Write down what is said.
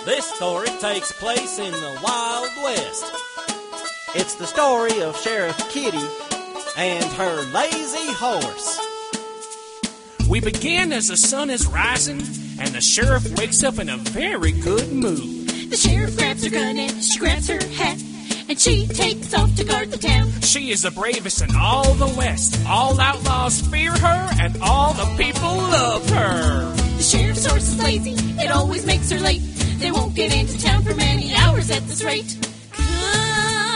This story takes place in the Wild West. It's the story of Sheriff Kitty and her lazy horse. We begin as the sun is rising, and the sheriff wakes up in a very good mood. The sheriff grabs her gun and she grabs her hat, and she takes off to guard the town. She is the bravest in all the West. All outlaws fear her, and all the people love her. The sheriff's horse is lazy, it always makes her late. They won't get into town for many hours at this rate. Come